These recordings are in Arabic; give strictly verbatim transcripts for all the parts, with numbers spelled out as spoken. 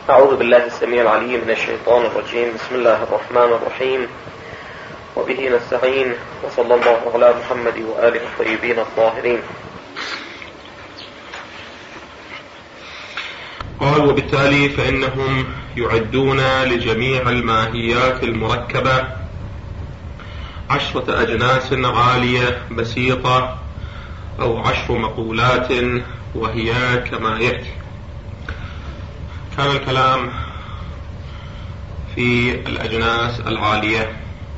أعوذ بالله السميع العليم من الشيطان الرجيم. بسم الله الرحمن الرحيم، وبه نستعين، وصلى الله على محمد وآله الطيبين الطاهرين. قال: وبالتالي فإنهم يعدون لجميع الماهيات المركبة عشرة أجناس عالية بسيطة أو عشر مقولات، وهي كما يأتي. كان الكلام في الأجناس العالية،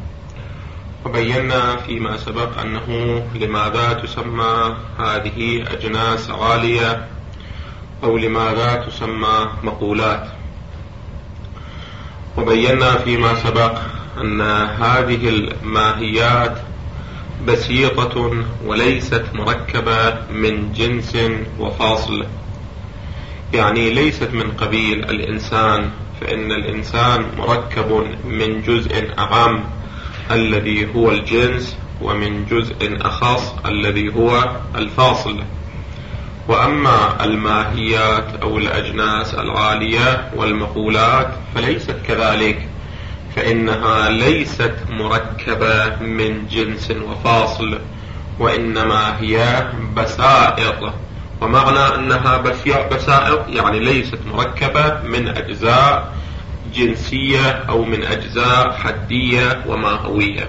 وبينا فيما سبق أنه لماذا تسمى هذه أجناس عالية أو لماذا تسمى مقولات. وبينا فيما سبق أن هذه الماهيات بسيطة وليست مركبة من جنس وفاصل، يعني ليست من قبيل الإنسان، فإن الإنسان مركب من جزء أعم الذي هو الجنس، ومن جزء أخص الذي هو الفاصل. وأما الماهيات أو الأجناس العالية والمقولات فليست كذلك، فإنها ليست مركبة من جنس وفاصل، وإنما هي بسائط. ومعنى أنها بسائط يعني ليست مركبة من أجزاء جنسية أو من أجزاء حدية وماهوية.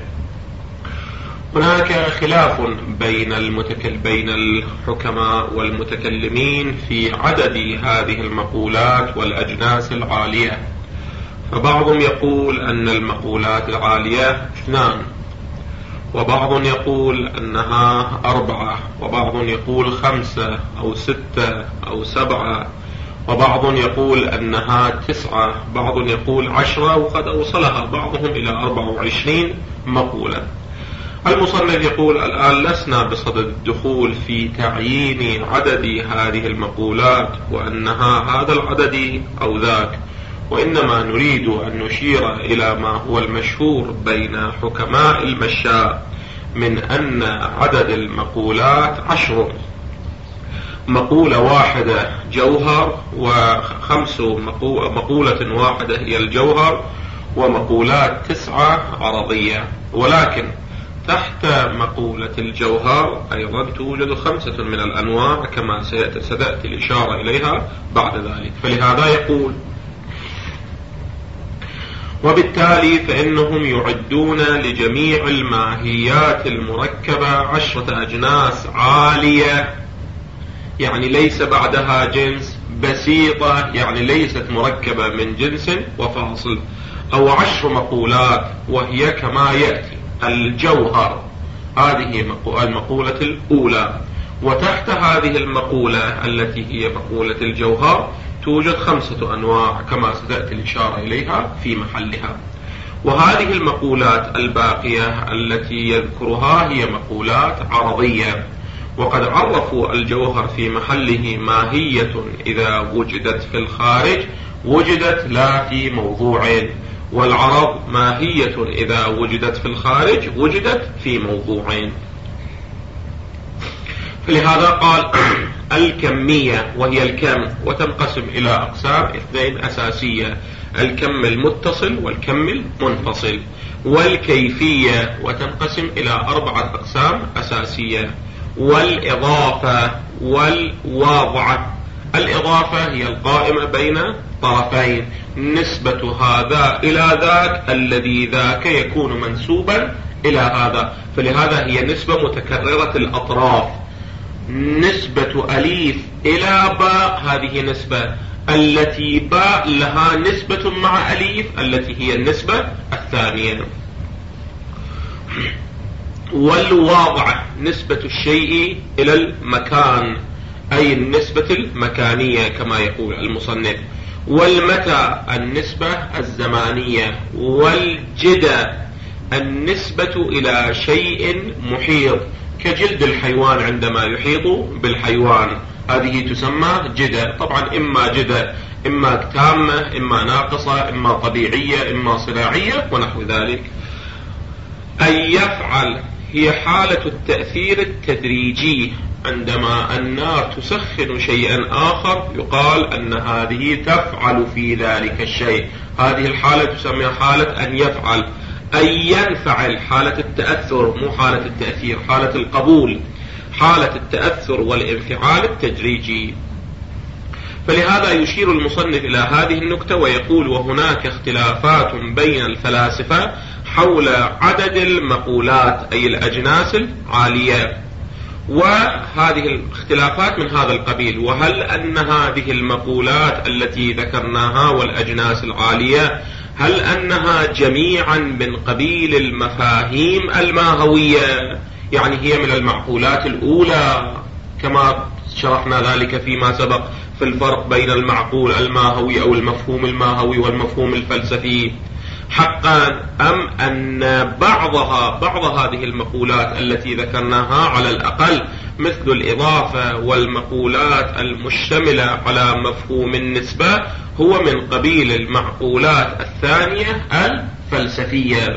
هناك خلاف بين المتكل بين الحكماء والمتكلمين في عدد هذه المقولات والأجناس العالية، فبعضهم يقول أن المقولات العالية اثنان، وبعض يقول أنها أربعة، وبعض يقول خمسة أو ستة أو سبعة، وبعض يقول أنها تسعة، بعض يقول عشرة، وقد أوصلها بعضهم إلى أربعة وعشرين مقولة. المصنف يقول: الآن لسنا بصدد الدخول في تعيين عدد هذه المقولات وأنها هذا العدد أو ذاك، وإنما نريد أن نشير إلى ما هو المشهور بين حكماء المشاء من أن عدد المقولات عشر. مقولة واحدة جوهر، وخمس مقولة واحدة هي الجوهر، ومقولات تسعة عرضية. ولكن تحت مقولة الجوهر أيضا توجد خمسة من الأنواع كما ستأتي الإشارة إليها بعد ذلك. فلهذا يقول: وبالتالي فإنهم يعدون لجميع الماهيات المركبة عشرة أجناس عالية، يعني ليس بعدها جنس، بسيطة يعني ليست مركبة من جنس وفاصل، أو عشر مقولات، وهي كما يأتي. الجوهر هذه المقولة الأولى، وتحت هذه المقولة التي هي مقولة الجوهر توجد خمسة أنواع كما ستأتي الإشارة إليها في محلها. وهذه المقولات الباقية التي يذكرها هي مقولات عرضية، وقد عرفوا الجوهر في محله ماهية إذا وجدت في الخارج وجدت لا في موضوعين، والعرض ماهية إذا وجدت في الخارج وجدت في موضوعين. فلهذا قال: الكمية وهي الكم، وتنقسم إلى أقسام اثنين أساسية: الكم المتصل والكم المنفصل. والكيفية وتنقسم إلى أربعة أقسام أساسية: والإضافة والواضعة. الإضافة هي القائمة بين طرفين، نسبة هذا إلى ذاك الذي ذاك يكون منسوبا إلى هذا، فلهذا هي نسبة متكررة الأطراف. نسبة أليف إلى باء هذه نسبة، التي باء لها نسبة مع أليف التي هي النسبة الثانية. والواضعة نسبة الشيء إلى المكان، أي النسبة المكانية كما يقول المصنف. والمتى النسبة الزمانية. والجدة النسبة إلى شيء محيط، كجلد الحيوان عندما يحيط بالحيوان، هذه تسمى جدة. طبعا إما جدة إما تامة، إما ناقصة، إما طبيعية، إما صناعية ونحو ذلك. أن يفعل هي حالة التأثير التدريجي عندما النار تسخن شيئا آخر يقال أن هذه تفعل في ذلك الشيء. هذه الحالة تسمى حالة أن يفعل، أي ينفعل، حالة التأثر مو حالة التأثير، حالة القبول، حالة التأثر والانفعال التدريجي. فلهذا يشير المصنف إلى هذه النكتة ويقول: وهناك اختلافات بين الفلاسفة حول عدد المقولات أي الأجناس العالية، وهذه الاختلافات من هذا القبيل: وهل أن هذه المقولات التي ذكرناها والأجناس العالية هل أنها جميعا من قبيل المفاهيم الماهوية، يعني هي من المعقولات الأولى كما شرحنا ذلك فيما سبق في الفرق بين المعقول الماهوي أو المفهوم الماهوي والمفهوم الفلسفي حقا، أم أن بعضها بعض هذه المقولات التي ذكرناها على الأقل مثل الإضافة والمقولات المشتملة على مفهوم النسبة هو من قبيل المعقولات الثانية الفلسفية،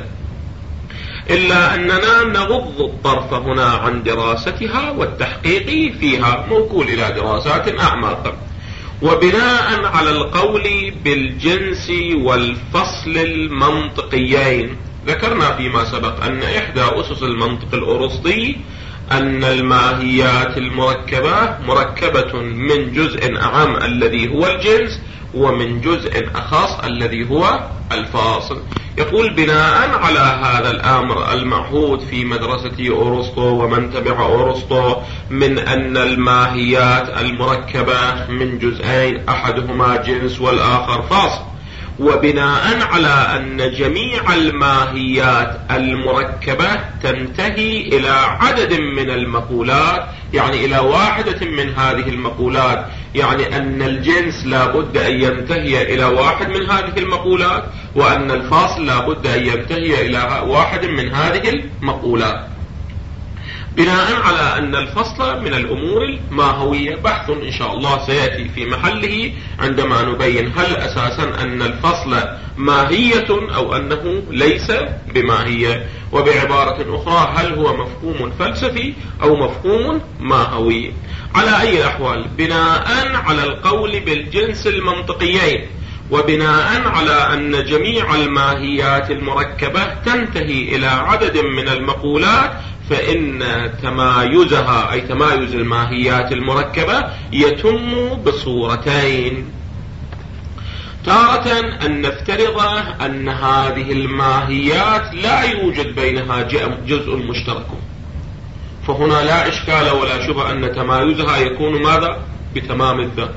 إلا أننا نغض الطرف هنا عن دراستها والتحقيق فيها، موكول إلى دراسات أعمق. وبناء على القول بالجنس والفصل المنطقيين، ذكرنا فيما سبق أن إحدى أسس المنطق الأرسطي أن الماهيات المركبة مركبة من جزء أعم الذي هو الجنس ومن جزء أخص الذي هو الفاصل. يقول: بناء على هذا الأمر المعهود في مدرسة أرسطو ومن تبع أرسطو من أن الماهيات المركبة من جزئين أحدهما جنس والآخر فاصل، وبناء على أن جميع الماهيات المركبة تنتهي إلى عدد من المقولات، يعني إلى واحدة من هذه المقولات، يعني أن الجنس لا بد أن ينتهي إلى واحد من هذه المقولات، وأن الفاصل لا بد أن ينتهي إلى واحد من هذه المقولات. بناء على أن الفصل من الأمور الماهوية، بحث إن شاء الله سيأتي في محله عندما نبين هل أساسا أن الفصل ماهية أو أنه ليس بماهية، وبعبارة أخرى هل هو مفهوم فلسفي أو مفهوم ماهوي. على أي الأحوال، بناء على القول بالجنس المنطقيين وبناء على أن جميع الماهيات المركبة تنتهي إلى عدد من المقولات، فإن تمايزها أي تمايز الماهيات المركبة يتم بصورتين: تارة أن نفترض أن هذه الماهيات لا يوجد بينها جزء مشترك، فهنا لا إشكال ولا شبهة أن تمايزها يكون ماذا؟ بتمام الذات.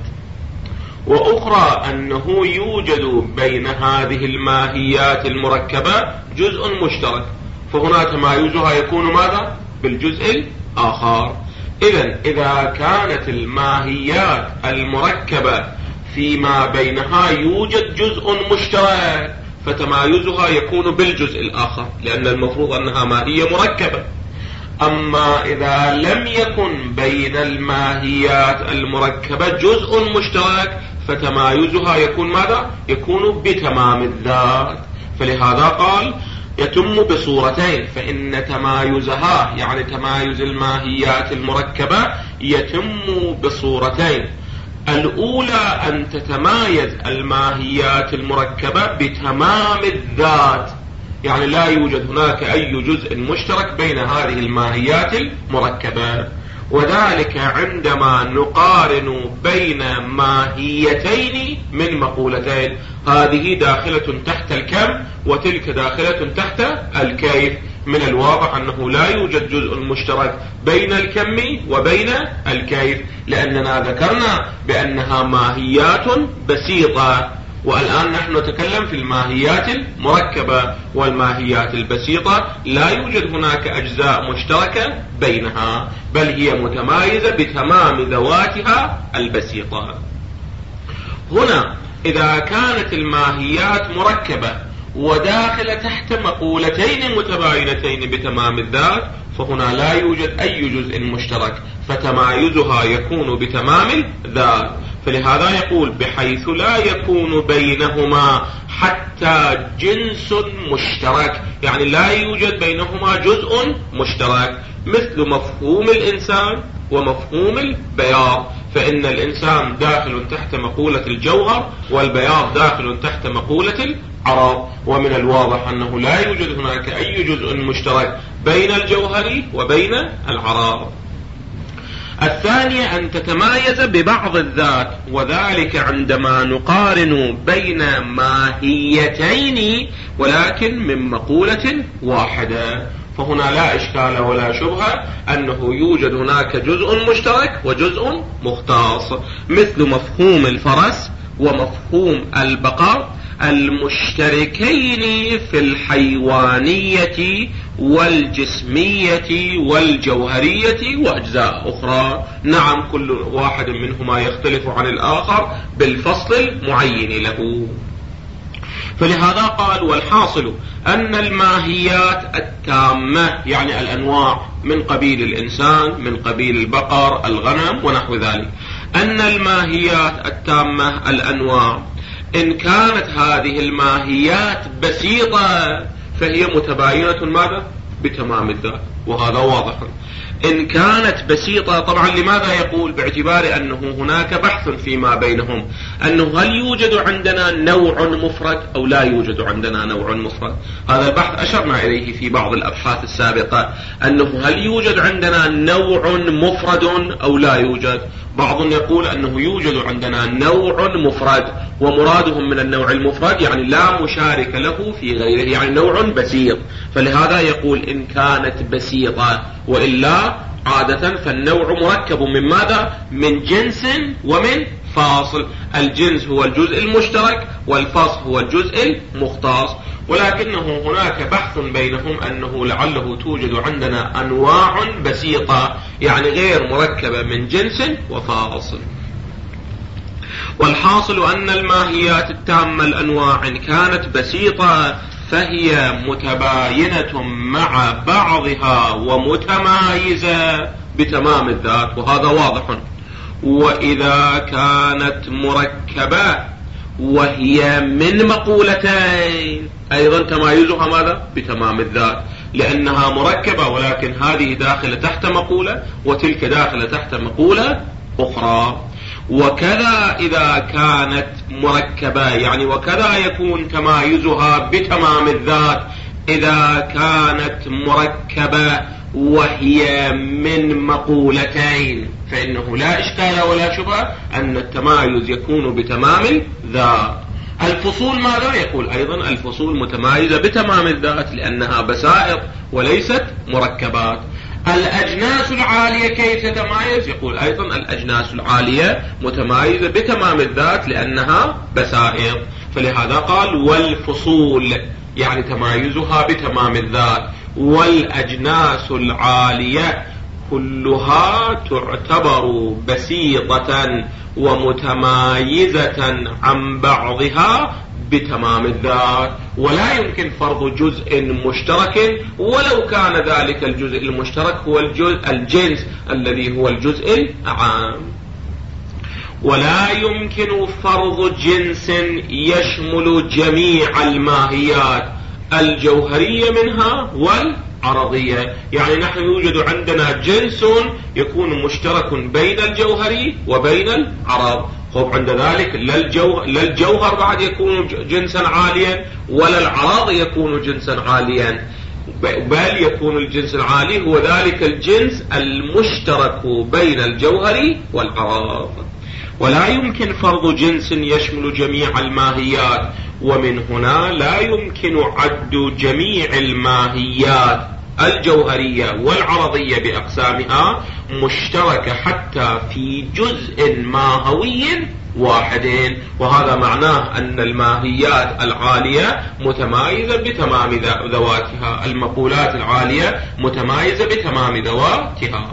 وأخرى أنه يوجد بين هذه الماهيات المركبة جزء مشترك، فهنا تمايزها يكون ماذا؟ بالجزء الآخر. إذن إذا كانت الماهيات المركبة فيما بينها يوجد جزء مشترك فتمايزها يكون بالجزء الآخر، لأن المفروض أنها ماهية مركبة. أما إذا لم يكن بين الماهيات المركبة جزء مشترك فتمايزها يكون ماذا؟ يكون بتمام الذات. فلهذا قال يتم بصورتين، فإن تمايزها يعني تمايز الماهيات المركبة يتم بصورتين: الأولى أن تتمايز الماهيات المركبة بتمام الذات، يعني لا يوجد هناك أي جزء مشترك بين هذه الماهيات المركبة، وذلك عندما نقارن بين ماهيتين من مقولتين، هذه داخلة تحت الكم وتلك داخلة تحت الكيف. من الواضح أنه لا يوجد جزء مشترك بين الكم وبين الكيف، لأننا ذكرنا بأنها ماهيات بسيطة، والآن نحن نتكلم في الماهيات المركبة، والماهيات البسيطة لا يوجد هناك أجزاء مشتركة بينها، بل هي متمايزة بتمام ذواتها البسيطة. هنا إذا كانت الماهيات مركبة وداخل تحت مقولتين متباينتين بتمام الذات، فهنا لا يوجد أي جزء مشترك، فتمايزها يكون بتمام الذات. فلهذا يقول بحيث لا يكون بينهما حتى جنس مشترك، يعني لا يوجد بينهما جزء مشترك، مثل مفهوم الإنسان ومفهوم البياض، فإن الإنسان داخل تحت مقولة الجوهر والبياض داخل تحت مقولة العرض. ومن الواضح أنه لا يوجد هناك أي جزء مشترك بين الجوهر وبين العرض. الثانية أن تتمايز ببعض الذات، وذلك عندما نقارن بين ماهيتين ولكن من مقولة واحدة، فهنا لا إشكال ولا شبهة أنه يوجد هناك جزء مشترك وجزء مختص، مثل مفهوم الفرس ومفهوم البقر المشتركين في الحيوانية والجسمية والجوهرية وأجزاء أخرى. نعم، كل واحد منهما يختلف عن الآخر بالفصل المعين له. فلهذا قال: والحاصل أن الماهيات التامة، يعني الأنواع من قبيل الإنسان، من قبيل البقر، الغنم ونحو ذلك، أن الماهيات التامة الأنواع إن كانت هذه الماهيات بسيطة فهي متباينة ماذا؟ بتمام الذات، وهذا واضح. إن كانت بسيطة، طبعا لماذا يقول؟ باعتبار أنه هناك بحث فيما بينهم، أنه هل يوجد عندنا نوع مفرد أو لا يوجد عندنا نوع مفرد. هذا البحث أشرنا إليه في بعض الأبحاث السابقة، أنه هل يوجد عندنا نوع مفرد أو لا يوجد. بعض يقول أنه يوجد عندنا نوع مفرد، ومرادهم من النوع المفرد يعني لا مشارك له في غيره، يعني نوع بسيط. فلهذا يقول إن كانت بسيطة، وإلا عادة فالنوع مركب من ماذا؟ من جنس ومن فاصل. الجنس هو الجزء المشترك والفاصل هو الجزء المختص، ولكنه هناك بحث بينهم أنه لعله توجد عندنا أنواع بسيطة، يعني غير مركبة من جنس وفاصل. والحاصل أن الماهيات التامة الأنواع إن كانت بسيطة فهي متباينة مع بعضها ومتمايزة بتمام الذات، وهذا واضح. وإذا كانت مركبة وهي من مقولتين أيضا تمايزها ماذا؟ بتمام الذات، لأنها مركبة ولكن هذه داخلة تحت مقولة وتلك داخلة تحت مقولة أخرى. وكذا إذا كانت مركبة، يعني وكذا يكون تمايزها بتمام الذات إذا كانت مركبة وهي من مقولتين، فإنه لا إشكال ولا شبهة أن التمايز يكون بتمام الذات. الفصول ماذا يقول؟ أيضا الفصول متمايزة بتمام الذات لأنها بسائط وليست مركبات. الأجناس العالية كيف تتمايز؟ يقول أيضا الأجناس العالية متمايزة بتمام الذات لأنها بسائط. فلهذا قال والفصول، يعني تمايزها بتمام الذات. والأجناس العالية كلها تعتبر بسيطة ومتمايزة عن بعضها بتمام الذات، ولا يمكن فرض جزء مشترك ولو كان ذلك الجزء المشترك هو الجزء الجنس الذي هو الجزء العام. ولا يمكن فرض جنس يشمل جميع الماهيات الجوهرية منها والعرضية، يعني نحن يوجد عندنا جنس يكون مشترك بين الجوهري وبين العرض. خب عند ذلك لا الجوهر, لا الجوهر بعد يكون جنسا عاليا ولا العرض يكون جنسا عاليا، بل يكون الجنس العالي هو ذلك الجنس المشترك بين الجوهري والعرض. ولا يمكن فرض جنس يشمل جميع الماهيات، ومن هنا لا يمكن عد جميع الماهيات الجوهرية والعرضية بأقسامها مشتركة حتى في جزء ماهوي واحد، وهذا معناه أن الماهيات العالية متمايزة بتمام ذواتها، المقولات العالية متمايزة بتمام ذواتها.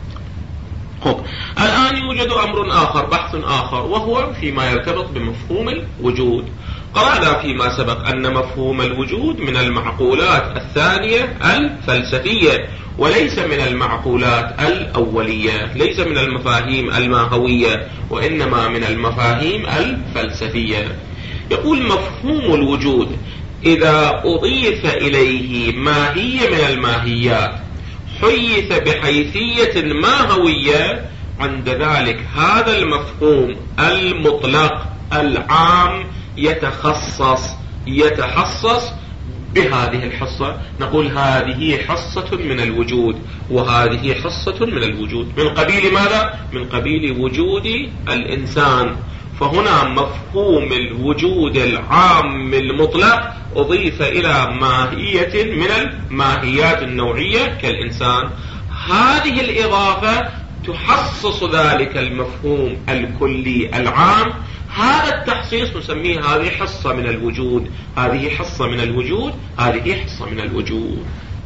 خب الآن يوجد أمر آخر، بحث آخر، وهو فيما يرتبط بمفهوم الوجود. قرأنا فيما سبق أن مفهوم الوجود من المعقولات الثانية الفلسفية وليس من المعقولات الأولية، ليس من المفاهيم الماهوية وإنما من المفاهيم الفلسفية. يقول مفهوم الوجود إذا أضيف إليه ماهية من الماهيات حيث بحيثية ماهوية، عند ذلك هذا المفهوم المطلق العام يتخصص يتخصص بهذه الحصة. نقول هذه حصة من الوجود وهذه حصة من الوجود، من قبيل ماذا؟ من قبيل وجود الإنسان. فهنا مفهوم الوجود العام المطلق أضيف إلى ماهية من الماهيات النوعية كالإنسان. هذه الإضافة تحصص ذلك المفهوم الكلي العام. هذا التحصيص نسميه هذه حصة من الوجود، هذه حصة من الوجود، هذه حصة من الوجود.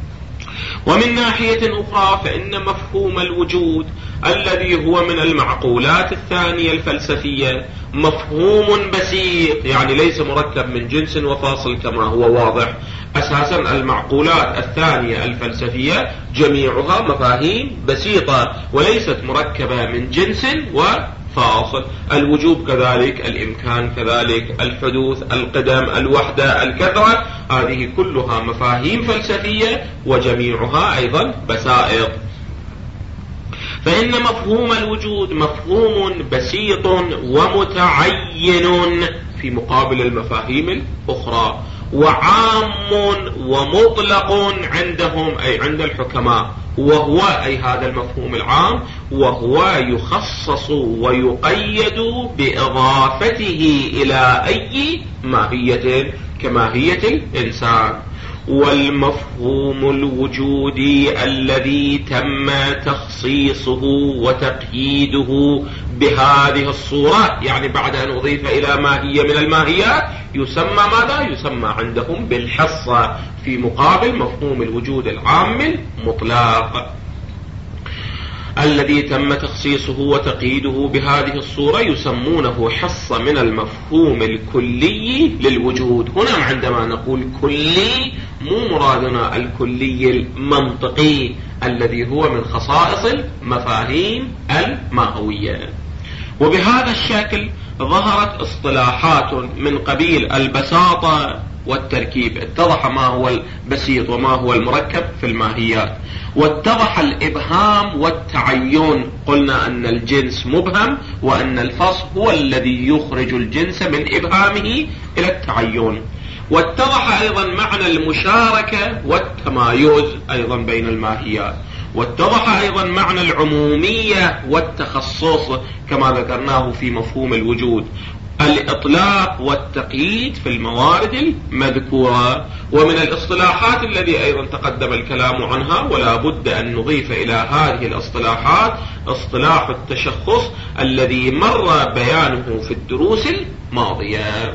ومن ناحية أخرى فإن مفهوم الوجود الذي هو من المعقولات الثانية الفلسفية مفهوم بسيط، يعني ليس مركب من جنس وفاصل كما هو واضح. أساسا المعقولات الثانية الفلسفية جميعها مفاهيم بسيطة وليست مركبة من جنس وفاصل. الوجود كذلك، الإمكان كذلك، الحدوث، القدم، الوحدة، الكثرة، هذه كلها مفاهيم فلسفية وجميعها أيضا بسائط. فإن مفهوم الوجود مفهوم بسيط ومتعين في مقابل المفاهيم الأخرى، وعام ومطلق عندهم أي عند الحكماء، وهو أي هذا المفهوم العام وهو يخصص ويقيد بإضافته إلى أي ماهية كماهية الإنسان. والمفهوم الوجودي الذي تم تخصيصه وتقييده بهذه الصورة، يعني بعد أن أضيف إلى ماهية من الماهيات، يسمى ماذا؟ يسمى عندهم بالحصة في مقابل مفهوم الوجود العام المطلق. الذي تم تخصيصه وتقييده بهذه الصورة يسمونه حصة من المفهوم الكلي للوجود. هنا عندما نقول كلي مو مرادنا الكلي المنطقي الذي هو من خصائص المفاهيم الماهوية. وبهذا الشكل ظهرت اصطلاحات من قبيل البساطة والتركيب. اتضح ما هو البسيط وما هو المركب في الماهيات، واتضح الإبهام والتعين. قلنا أن الجنس مبهم وأن الفصل هو الذي يخرج الجنس من إبهامه إلى التعين. واتضح أيضا معنى المشاركة والتمايز أيضا بين الماهيات. واتضح أيضا معنى العمومية والتخصص كما ذكرناه في مفهوم الوجود، الإطلاق والتقييد في الموارد المذكورة. ومن الاصطلاحات الذي أيضا تقدم الكلام عنها ولا بد أن نضيف إلى هذه الاصطلاحات اصطلاح التشخص الذي مر بيانه في الدروس الماضية.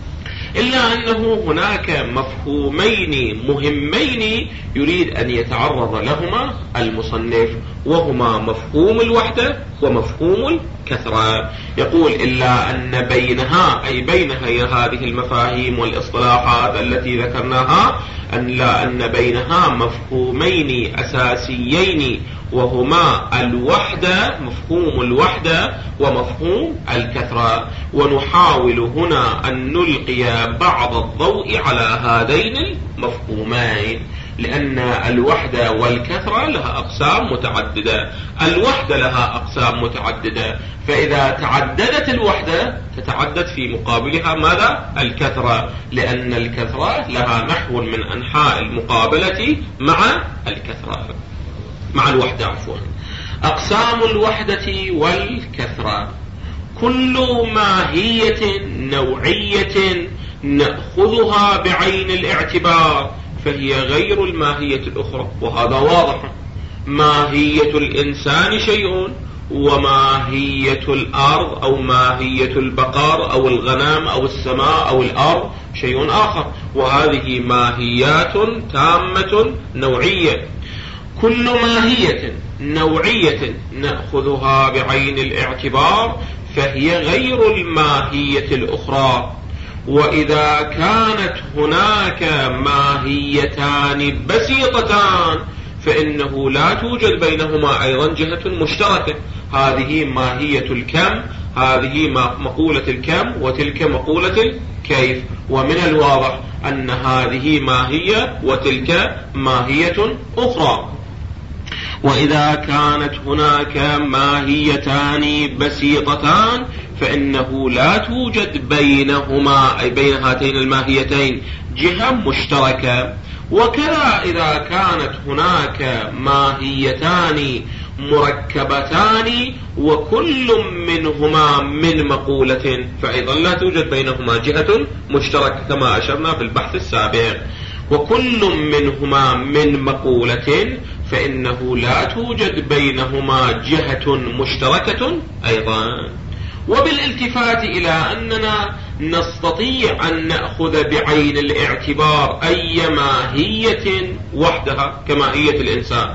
إلا أنه هناك مفهومين مهمين يريد أن يتعرض لهما المصنف، وهما مفهوم الوحدة ومفهوم الكثرة. يقول إلا أن بينها أي بين هذه المفاهيم والاصطلاحات التي ذكرناها أن لا أن بينها مفهومين أساسيين، وهما الوحدة مفهوم الوحدة ومفهوم الكثرة. ونحاول هنا أن نلقي بعض الضوء على هذين المفهومين، لأن الوحدة والكثرة لها أقسام متعددة. الوحدة لها أقسام متعددة، فإذا تعددت الوحدة تتعدد في مقابلها ماذا؟ الكثرة، لأن الكثرة لها نحو من أنحاء المقابلة مع الكثرة مع الوحدة عفوا. أقسام الوحدة والكثرة: كل ماهية نوعية نأخذها بعين الاعتبار فهي غير الماهية الأخرى، وهذا واضح. ماهية الإنسان شيء، وماهية الأرض أو ماهية البقر أو الغنم أو السماء أو الأرض شيء آخر، وهذه ماهيات تامة نوعية. كل ماهية نوعية نأخذها بعين الاعتبار فهي غير الماهية الأخرى. وإذا كانت هناك ماهيتان بسيطتان فإنه لا توجد بينهما أيضا جهة مشتركة. هذه ماهية الكم، هذه مقولة الكم، وتلك مقولة الكيف. ومن الواضح أن هذه ماهية وتلك ماهية أخرى. وإذا كانت هناك ماهيتان بسيطتان فإنه لا توجد بينهما أي بين هاتين الماهيتين جهة مشتركة. وكذا إذا كانت هناك ماهيتان مركبتان وكل منهما من مقولة فأيضا لا توجد بينهما جهة مشتركة كما أشرنا في البحث السابق. وكل منهما من مقولة فإنه لا توجد بينهما جهة مشتركة أيضا. وبالالتفات إلى أننا نستطيع أن نأخذ بعين الاعتبار أي ماهية وحدها كماهية الإنسان،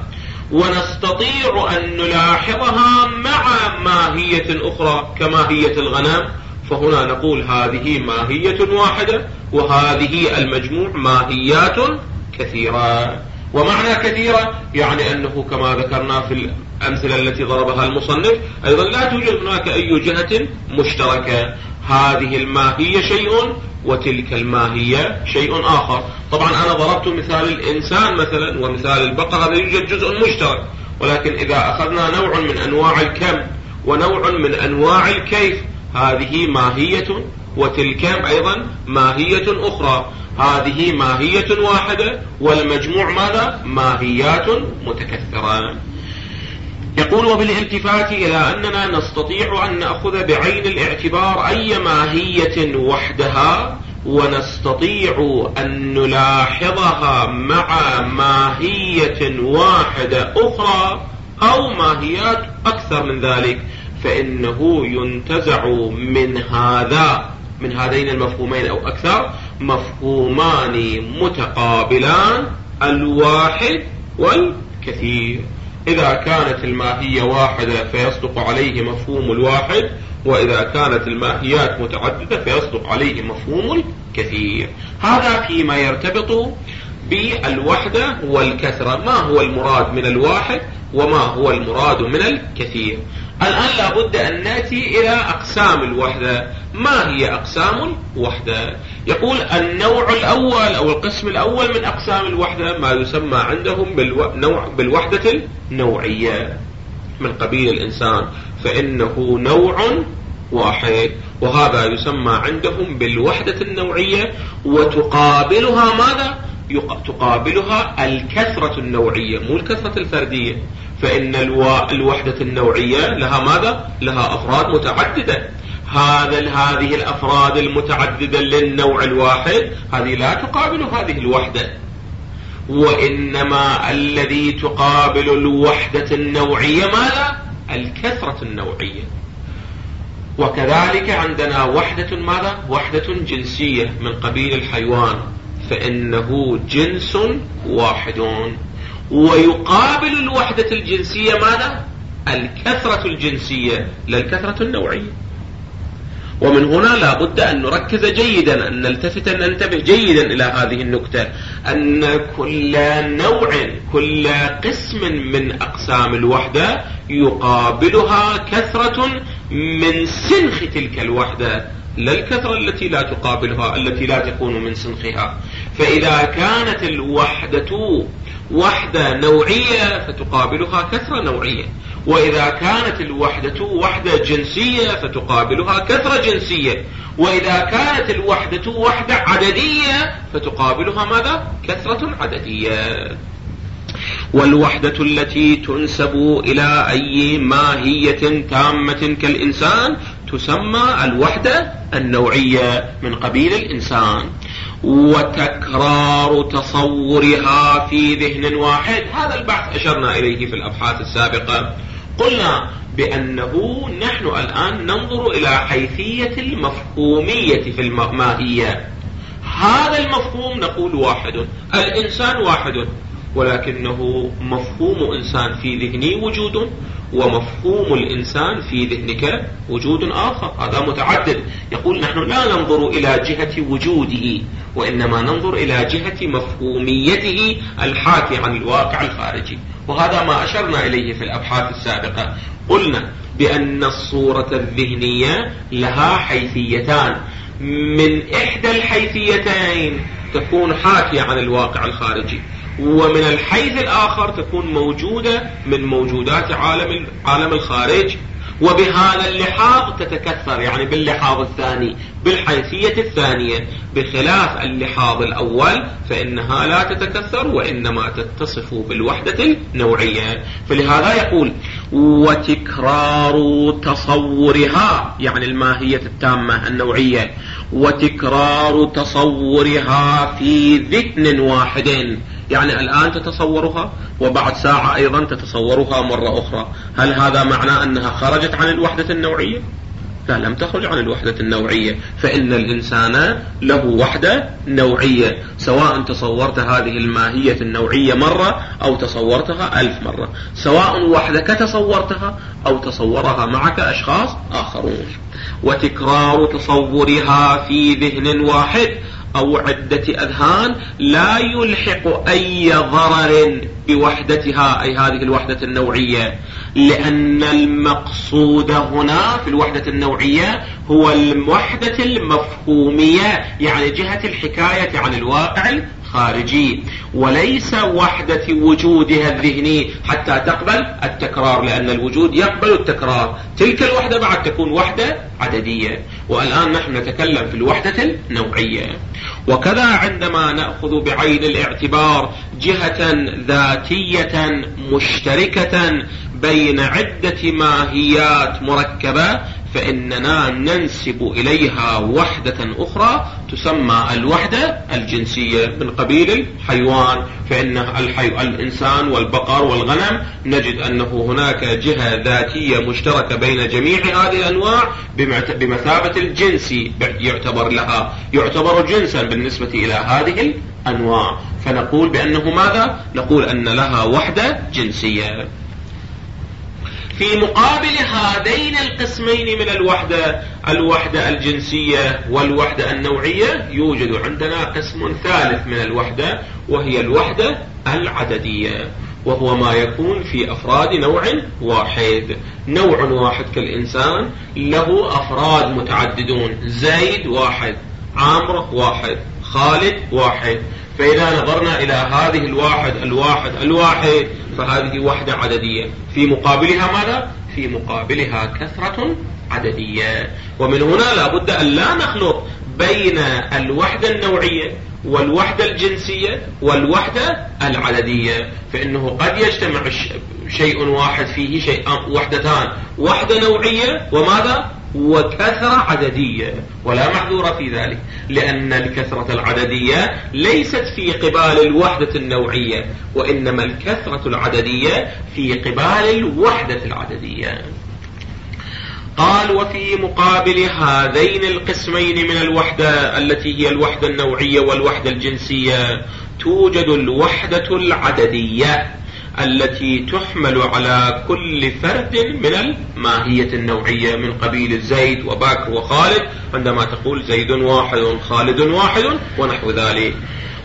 ونستطيع أن نلاحظها مع ماهية أخرى كماهية الغنم، فهنا نقول هذه ماهية واحدة وهذه المجموع ماهيات كثيرة. ومعنى كثيرة يعني أنه كما ذكرنا في الأمثلة التي ضربها المصنف أيضا لا توجد هناك أي جهة مشتركة، هذه الماهية شيء وتلك الماهية شيء آخر. طبعا أنا ضربت مثال الإنسان مثلا ومثال البقرة، هذا يوجد جزء مشترك، ولكن إذا أخذنا نوع من أنواع الكم ونوع من أنواع الكيف هذه ماهية وتلك أيضا ماهية أخرى، هذه ماهية واحدة والمجموع ماذا؟ ماهيات متكثرة. يقول وبالالتفات إلى أننا نستطيع أن نأخذ بعين الاعتبار أي ماهية وحدها ونستطيع أن نلاحظها مع ماهية واحدة أخرى أو ماهيات أكثر من ذلك، فإنه ينتزع من هذا من هذين المفهومين أو أكثر مفهومان متقابلان الواحد والكثير. إذا كانت الماهية واحدة فيصدق عليه مفهوم الواحد، وإذا كانت الماهيات متعددة فيصدق عليه مفهوم الكثير. هذا فيما يرتبط بالوحدة والكثرة، ما هو المراد من الواحد وما هو المراد من الكثير. الآن لابد أن نأتي إلى أقسام الوحدة. ما هي أقسام الوحدة؟ يقول النوع الأول أو القسم الأول من أقسام الوحدة ما يسمى عندهم بالنوع بالوحدة النوعية من قبيل الإنسان، فإنه نوع واحد، وهذا يسمى عندهم بالوحدة النوعية. وتقابلها ماذا؟ تقابلها الكثرة النوعية مو الكثرة الفردية، فإن الوحدة النوعية لها ماذا؟ لها أفراد متعددة. هذا هذه الأفراد المتعددة للنوع الواحد هذه لا تقابل هذه الوحدة، وإنما الذي تقابل الوحدة النوعية ماذا؟ الكثرة النوعية. وكذلك عندنا وحدة ماذا؟ وحدة جنسية من قبيل الحيوان، فإنه جنس واحد. ويقابل الوحدة الجنسية ماذا؟ الكثرة الجنسية لا الكثرة النوعية. ومن هنا لا بد أن نركز جيدا، أن نلتفت أن ننتبه جيدا إلى هذه النكتة، أن كل نوع كل قسم من أقسام الوحدة يقابلها كثرة من سنخ تلك الوحدة، لا الكثرة التي لا تقابلها التي لا تكون من سنخها. فإذا كانت الوحدة وحدة نوعية فتقابلها كثرة نوعية، وإذا كانت الوحدة وحدة جنسية فتقابلها كثرة جنسية، وإذا كانت الوحدة وحدة عددية فتقابلها ماذا؟ كثرة عددية. والوحدة التي تنسب إلى أي ماهية تامة كالإنسان تسمى الوحدة النوعية من قبيل الإنسان. وتكرار تصورها في ذهن واحد، هذا البحث أشرنا إليه في الأبحاث السابقة. قلنا بأنه نحن الآن ننظر إلى حيثية المفهومية في الماهية. هذا المفهوم نقول واحد، الإنسان واحد، ولكنه مفهوم إنسان في ذهني وجود، ومفهوم الإنسان في ذهنك وجود آخر، هذا متعدد. يقول نحن لا ننظر إلى جهة وجوده، وإنما ننظر إلى جهة مفهوميته الحاكي عن الواقع الخارجي. وهذا ما أشرنا إليه في الأبحاث السابقة. قلنا بأن الصورة الذهنية لها حيثيتان، من إحدى الحيثيتين تكون حاكية عن الواقع الخارجي، ومن الحيث الآخر تكون موجودة من موجودات عالم عالم الخارج، وبهذا اللحاظ تتكثر، يعني باللحاظ الثاني بالحيثية الثانية، بخلاف اللحاظ الأول فإنها لا تتكثر وإنما تتصف بالوحدة النوعية. فلهذا يقول وتكرار تصورها، يعني الماهية التامة النوعية، وتكرار تصورها في ذهن واحد، يعني الآن تتصورها وبعد ساعة أيضا تتصورها مرة أخرى. هل هذا معناه أنها خرجت عن الوحدة النوعية؟ لا، لم تخرج عن الوحدة النوعية، فإن الإنسان له وحدة نوعية، سواء تصورت هذه الماهية النوعية مرة أو تصورتها ألف مرة، سواء وحدك تصورتها أو تصورها معك أشخاص آخرون. وتكرار تصورها في ذهن واحد أو عدة أذهان لا يلحق أي ضرر بوحدتها، أي هذه الوحدة النوعية، لأن المقصود هنا في الوحدة النوعية هو الوحدة المفهومية، يعني جهة الحكاية عن الواقع الخارجي، وليس وحدة وجودها الذهني حتى تقبل التكرار، لأن الوجود يقبل التكرار. تلك الوحدة بعد تكون وحدة عددية، والآن نحن نتكلم في الوحدة النوعية. وكذا عندما نأخذ بعين الاعتبار جهة ذاتية مشتركة بين عدة ماهيات مركبة، فإننا ننسب إليها وحدة أخرى تسمى الوحدة الجنسية من قبيل الحيوان. فإن الحي... الإنسان والبقر والغنم نجد أنه هناك جهة ذاتية مشتركة بين جميع هذه الأنواع بمثابة الجنس، يعتبر لها يعتبر جنسا بالنسبة إلى هذه الأنواع، فنقول بأنه ماذا؟ نقول أن لها وحدة جنسية. في مقابل هذين القسمين من الوحدة، الوحدة الجنسية والوحدة النوعية، يوجد عندنا قسم ثالث من الوحدة، وهي الوحدة العددية، وهو ما يكون في أفراد نوع واحد. نوع واحد كالإنسان له أفراد متعددون، زيد واحد، عمرو واحد، خالد واحد. فإذا نظرنا إلى هذه الواحد الواحد الواحد فهذه وحدة عددية. في مقابلها ماذا؟ في مقابلها كثرة عددية. ومن هنا لا بد أن لا نخلط بين الوحدة النوعية والوحدة الجنسية والوحدة العددية، فإنه قد يجتمع شيء واحد فيه شيء وحدتان، وحدة نوعية وماذا؟ وكثرة عددية، ولا محذور في ذلك، لأن الكثرة العددية ليست في قبال الوحدة النوعية، وإنما الكثرة العددية في قبال الوحدة العددية. قال وفي مقابل هذين القسمين من الوحدة التي هي الوحدة النوعية والوحدة الجنسية توجد الوحدة العددية التي تحمل على كل فرد من الماهية النوعية من قبيل زيد وبكر وخالد، عندما تقول زيد واحد خالد واحد ونحو ذلك.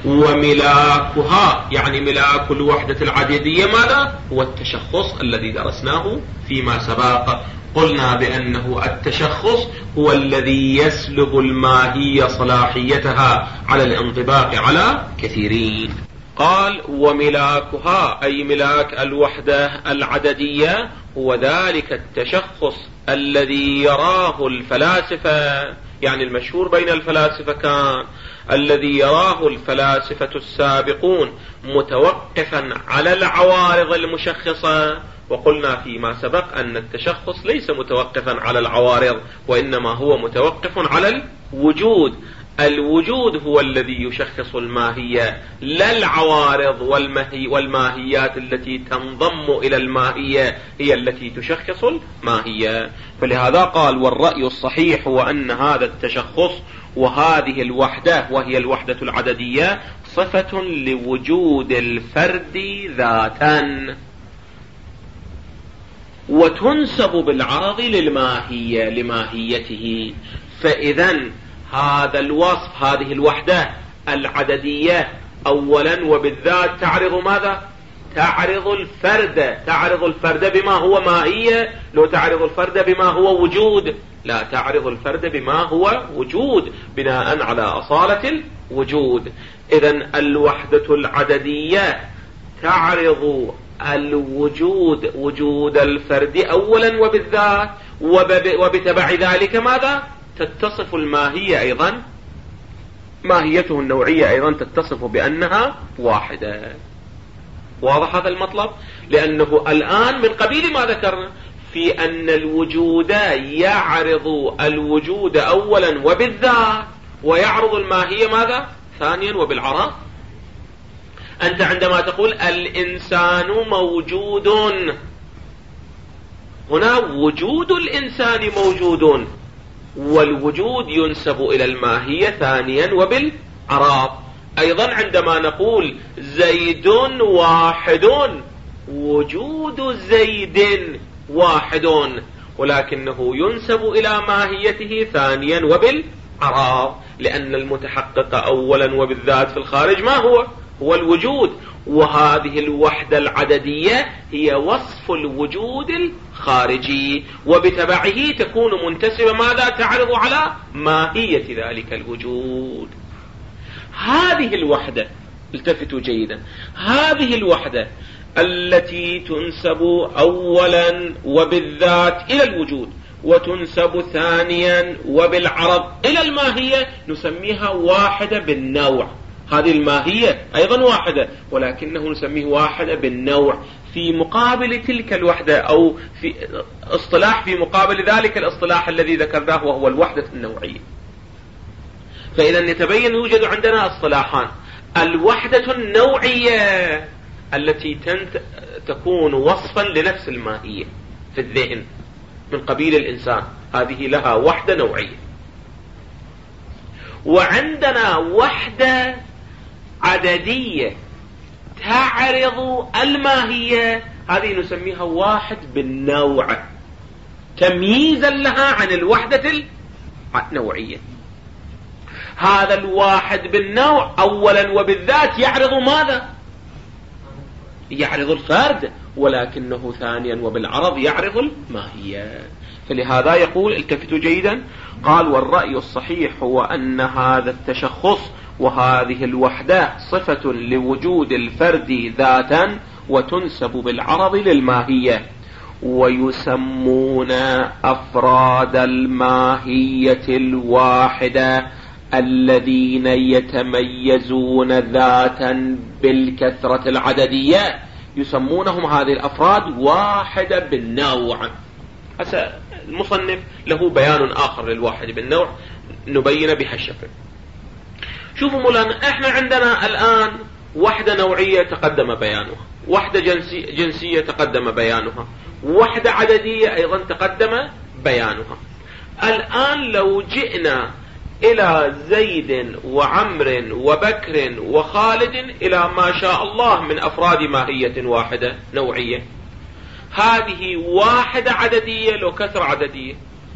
وملاكها يعني ملاك الوحدة العددية ماذا؟ هو التشخص الذي درسناه فيما سبق. قلنا بأنه التشخص هو الذي يسلب الماهية صلاحيتها على الانطباق على كثيرين. قال وملاكها أي ملاك الوحدة العددية هو ذلك التشخص الذي يراه الفلاسفة، يعني المشهور بين الفلاسفة كان الذي يراه الفلاسفة السابقون متوقفا على العوارض المشخصة. وقلنا فيما سبق أن التشخص ليس متوقفا على العوارض، وإنما هو متوقف على الوجود. الوجود هو الذي يشخص الماهية، لا العوارض والماهي والماهيات التي تنضم إلى الماهية هي التي تشخص الماهية. فلهذا قال والرأي الصحيح هو أن هذا التشخص وهذه الوحدة وهي الوحدة العددية صفة لوجود الفرد ذاتا، وتنسب بالعرض للماهية لماهيته. فإذا هذا الوصف هذه الوحدة العددية أولا وبالذات تعرض ماذا؟ تعرض الفرد تعرض الفرد بما هو ماهية، لو تعرض الفرد بما هو وجود. لا، تعرض الفرد بما هو وجود بناء على أصالة الوجود. إذن الوحدة العددية تعرض الوجود وجود الفرد أولا وبالذات، وبتبع ذلك ماذا؟ تتصف الماهية أيضا، ماهيته النوعية أيضا تتصف بأنها واحدة. واضح هذا المطلب؟ لأنه الآن من قبيل ما ذكرنا في أن الوجود يعرض الوجود أولا وبالذات، ويعرض الماهية ماذا؟ ثانيا وبالعرض. أنت عندما تقول الإنسان موجود، هنا وجود الإنسان موجود، والوجود ينسب إلى الماهية ثانيا وبالعرض. أيضا عندما نقول زيد واحد، وجود زيد واحد، ولكنه ينسب إلى ماهيته ثانيا وبالعرض، لأن المتحقق أولا وبالذات في الخارج ما هو؟ هو الوجود. وهذه الوحدة العددية هي وصف الوجود الخارجي، وبتبعه تكون منتسبة ماذا؟ تعرض على ماهية ذلك الوجود. هذه الوحدة، التفتوا جيدا، هذه الوحدة التي تنسب أولا وبالذات إلى الوجود، وتنسب ثانيا وبالعرض إلى الماهية، نسميها واحدة بالنوع. هذه الماهية أيضا واحدة، ولكنه نسميه واحدة بالنوع في مقابل تلك الوحدة، أو في اصطلاح في مقابل ذلك الاصطلاح الذي ذكرناه وهو الوحدة النوعية. فإذا يتبين يوجد عندنا اصطلاحان: الوحدة النوعية التي تنت... تكون وصفا لنفس الماهية في الذهن من قبيل الإنسان، هذه لها وحدة نوعية. وعندنا وحدة عددية تعرض الماهية، هذه نسميها واحد بالنوع، تمييزا لها عن الوحدة النوعية. هذا الواحد بالنوع أولا وبالذات يعرض ماذا؟ يعرض الفرد، ولكنه ثانيا وبالعرض يعرض الماهية. فلهذا يقول، التفتوا جيدا، قال: والرأي الصحيح هو أن هذا التشخص وهذه الوحدة صفة لوجود الفرد ذاتا، وتنسب بالعرض للماهية، ويسمون أفراد الماهية الواحدة الذين يتميزون ذاتا بالكثرة العددية، يسمونهم هذه الأفراد واحدة بالنوع. هسه المصنف له بيان آخر للواحد بالنوع نبين بها الشكل. شوفوا مولانا، احنا عندنا الآن وحدة نوعية تقدم بيانها، وحدة جنسي جنسية تقدم بيانها، وحدة عددية أيضا تقدم بيانها. الآن لو جئنا إلى زيد وعمر وبكر وخالد إلى ما شاء الله من أفراد ماهية واحدة نوعية، هذه واحدة عددية لو كثرة عددية.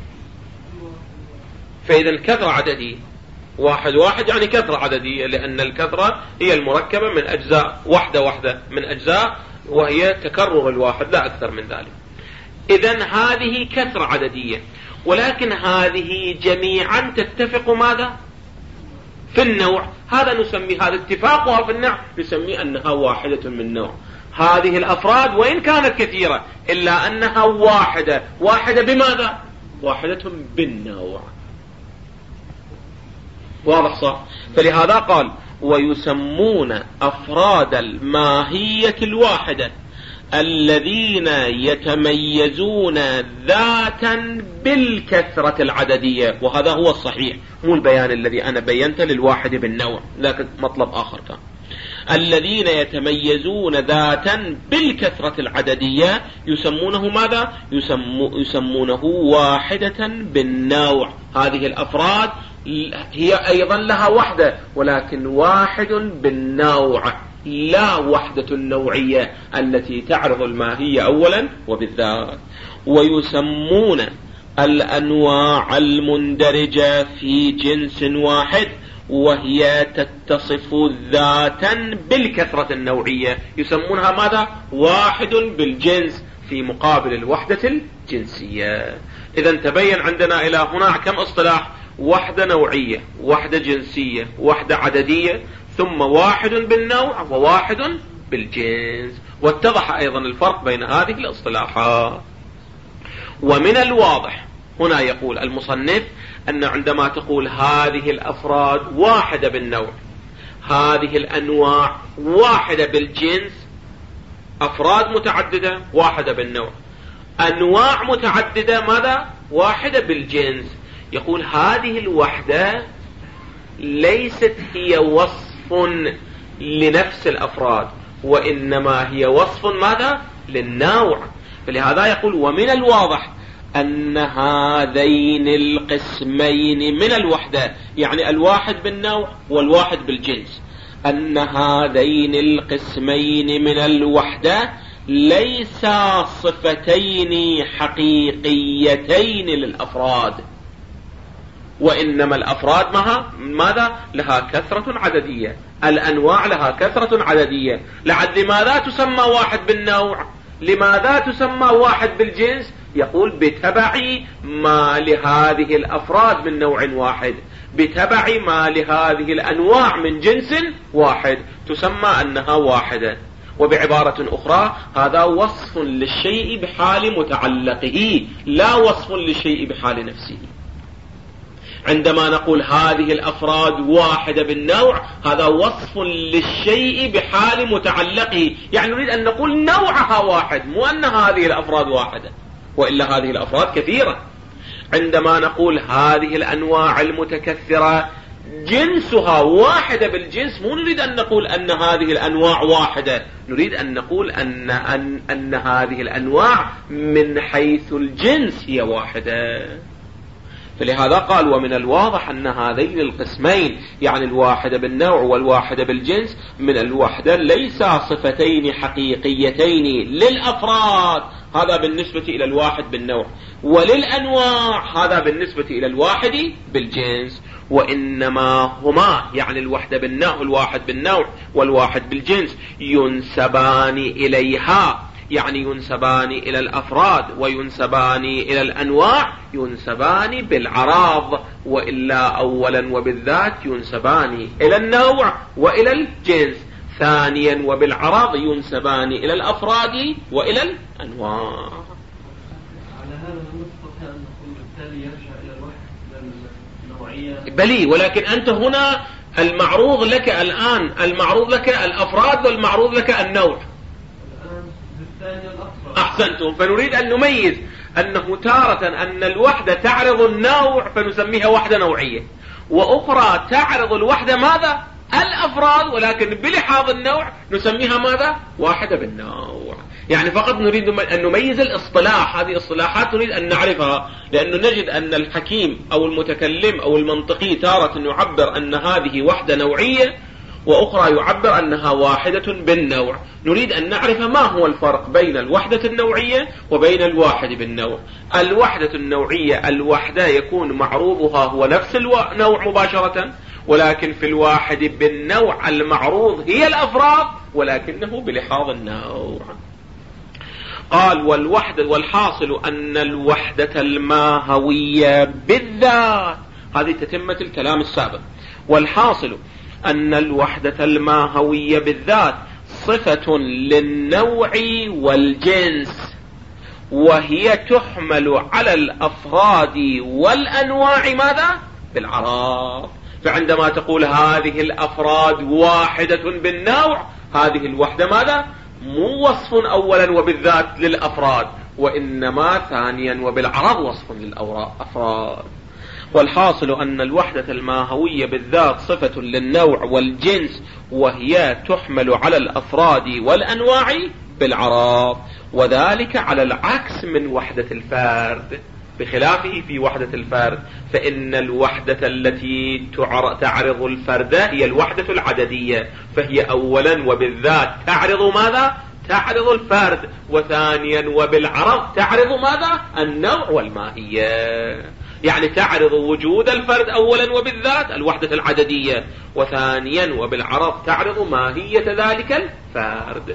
فإذا الكثرة عددية، واحد واحد يعني كثرة عددية، لأن الكثرة هي المركبة من أجزاء، واحدة واحدة من أجزاء، وهي تكرر الواحد لا أكثر من ذلك. إذن هذه كثرة عددية، ولكن هذه جميعا تتفق ماذا؟ في النوع. هذا نسمي، هذا اتفاقها في النوع نسمي أنها واحدة من نوع. هذه الأفراد وإن كانت كثيرة إلا أنها واحدة. واحدة بماذا؟ واحدة بالنوع. واضح صح؟ فلهذا قال: ويسمون أفراد الماهية الواحدة الذين يتميزون ذاتا بالكثرة العددية. وهذا هو الصحيح، مو البيان الذي أنا بينته للواحد بالنوع، لكن مطلب آخر كان: الذين يتميزون ذاتا بالكثرة العددية يسمونه ماذا؟ يسمو يسمونه واحدة بالنوع. هذه الأفراد هي أيضا لها وحدة، ولكن واحد بالنوع، لا وحدة النوعية التي تعرض الماهية أولا وبالذات. ويسمون الأنواع المندرجة في جنس واحد وهي تتصف ذاتا بالكثرة النوعية، يسمونها ماذا؟ واحد بالجنس في مقابل الوحدة الجنسية. إذا تبين عندنا إلى هنا كم اصطلاح؟ وحدة نوعية، وحدة جنسية، وحدة عددية، ثم واحد بالنوع وواحد بالجنس. واتضح أيضا الفرق بين هذه الاصطلاحات. ومن الواضح هنا يقول المصنف أن عندما تقول هذه الأفراد واحدة بالنوع، هذه الأنواع واحدة بالجنس، أفراد متعددة واحدة بالنوع، أنواع متعددة ماذا؟ واحدة بالجنس. يقول هذه الوحدة ليست هي وصف لنفس الأفراد، وإنما هي وصف ماذا؟ للنوع. فلهذا يقول ومن الواضح أن هذين القسمين من الوحدة، يعني الواحد بالنوع والواحد بالجنس، أن هذين القسمين من الوحدة ليسا صفتين حقيقيتين للأفراد، وإنما الأفراد معها ماذا؟ لها كثرة عددية، الأنواع لها كثرة عددية. لعد لماذا تسمى واحد بالنوع؟ لماذا تسمى واحد بالجنس؟ يقول بتبع ما لهذه الأفراد من نوع واحد، بتبع ما لهذه الأنواع من جنس واحد، تسمى أنها واحدة. وبعبارة أخرى هذا وصف للشيء بحال متعلقه، لا وصف للشيء بحال نفسه. عندما نقول هذه الأفراد واحدة بالنوع، هذا وصف للشيء بحال متعلقه، يعني نريد أن نقول نوعها واحد، مو أن هذه الأفراد واحدة، وإلا هذه الأفراد كثيرة. عندما نقول هذه الأنواع المتكثرة جنسها واحدة بالجنس، مو نريد أن نقول أن هذه الأنواع واحدة، نريد أن نقول أن, أن, أن هذه الأنواع من حيث الجنس هي واحدة. فلهذا قال ومن الواضح أن هذين القسمين، يعني الواحدة بالنوع والواحدة بالجنس، من الوحدة ليس صفتين حقيقيتين للأفراد، هذا بالنسبة إلى الواحد بالنوع، وللأنواع هذا بالنسبة إلى الواحد بالجنس، وإنما هما يعني الوحدة بالنوع الواحد بالنوع والواحد بالجنس ينسبان إليها، يعني ينسبان إلى الأفراد وينسبان إلى الأنواع، ينسبان بالعراض، وإلا أولا وبالذات ينسبان إلى النوع وإلى الجنس، ثانيا وبالعراض ينسبان إلى الأفراد وإلى الأنواع. على هذا نستطيع أن نقول بالتالي يرجع إلى الوحدة النوعية. بلي، ولكن أنت هنا المعروض لك الآن، المعروض لك الأفراد والمعروض لك النوع. أحسنتم. فنريد أن نميز أنه تارة أن الوحدة تعرض النوع فنسميها وحدة نوعية، وأخرى تعرض الوحدة ماذا؟ الأفراد، ولكن بلحاظ النوع نسميها ماذا؟ واحدة بالنوع. يعني فقط نريد أن نميز الاصطلاح، هذه اصطلاحات نريد أن نعرفها، لأنه نجد أن الحكيم أو المتكلم أو المنطقي تارة يعبر أن هذه وحدة نوعية، وأخرى يعبر أنها واحدة بالنوع. نريد أن نعرف ما هو الفرق بين الوحدة النوعية وبين الواحد بالنوع. الوحدة النوعية الوحدة يكون معروضها هو نفس النوع مباشرة، ولكن في الواحد بالنوع المعروض هي الأفراد ولكنه بلحاظ النوع. قال والوحدة والحاصل أن الوحدة الماهوية بالذات، هذه تتمة الكلام السابق، والحاصل أن الوحدة الماهوية بالذات صفة للنوع والجنس، وهي تحمل على الأفراد والأنواع ماذا؟ بالعراض. فعندما تقول هذه الأفراد واحدة بالنوع، هذه الوحدة ماذا؟ مو وصف أولا وبالذات للأفراد، وإنما ثانيا وبالعرض وصف للأفراد. والحاصل أن الوحدة الماهوية بالذات صفة للنوع والجنس، وهي تحمل على الأفراد والأنواع بالعراض، وذلك على العكس من وحدة الفرد، بخلافه في وحدة الفرد، فإن الوحدة التي تعرض الفرد هي الوحدة العددية، فهي أولا وبالذات تعرض ماذا؟ تعرض الفرد، وثانيا وبالعرض تعرض ماذا؟ النوع والماهية. يعني تعرض وجود الفرد أولا وبالذات الوحدة العددية، وثانيا وبالعرض تعرض ماهية ذلك الفرد.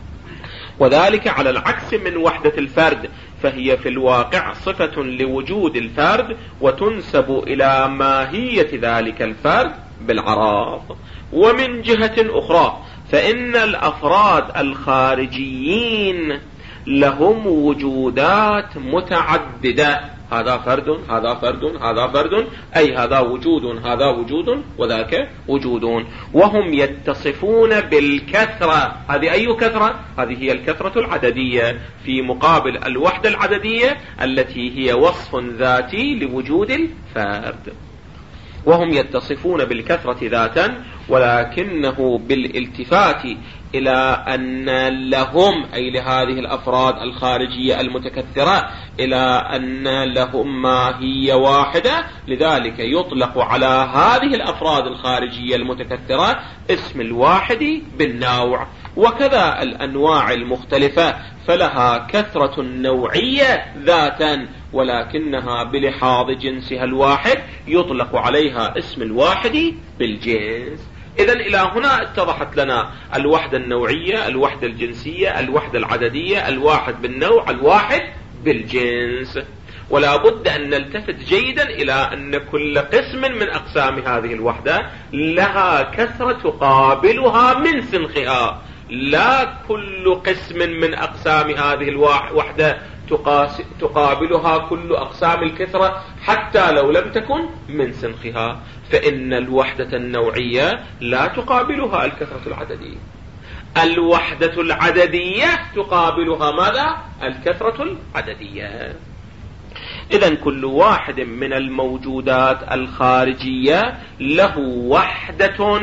وذلك على العكس من وحدة الفرد، فهي في الواقع صفة لوجود الفرد وتنسب إلى ماهية ذلك الفرد بالعرض. ومن جهة أخرى فإن الأفراد الخارجيين لهم وجودات متعددة، هذا فرد هذا فرد هذا فرد، أي هذا وجود هذا وجود وذاك وجود، وهم يتصفون بالكثرة. هذه أي كثرة؟ هذه هي الكثرة العددية في مقابل الوحدة العددية التي هي وصف ذاتي لوجود الفرد. وهم يتصفون بالكثرة ذاتا، ولكنه بالالتفات إلى أن لهم، أي لهذه الأفراد الخارجية المتكثرة، إلى أن لهم ماهية واحدة، لذلك يطلق على هذه الأفراد الخارجية المتكثرة اسم الواحد بالنوع. وكذا الأنواع المختلفة فلها كثرة نوعية ذاتا، ولكنها بلحاظ جنسها الواحد يطلق عليها اسم الواحد بالجنس. إذن إلى هنا اتضحت لنا الوحدة النوعية، الوحدة الجنسية، الوحدة العددية، الواحد بالنوع، الواحد بالجنس. ولا بد أن نلتفت جيدا إلى أن كل قسم من أقسام هذه الوحدة لها كثرة تقابلها من سنخها، لا كل قسم من أقسام هذه الوحدة تقابلها كل أقسام الكثرة حتى لو لم تكن من سنخها، فإن الوحدة النوعية لا تقابلها الكثرة العددية، الوحدة العددية تقابلها ماذا؟ الكثرة العددية. إذن كل واحد من الموجودات الخارجية له وحدة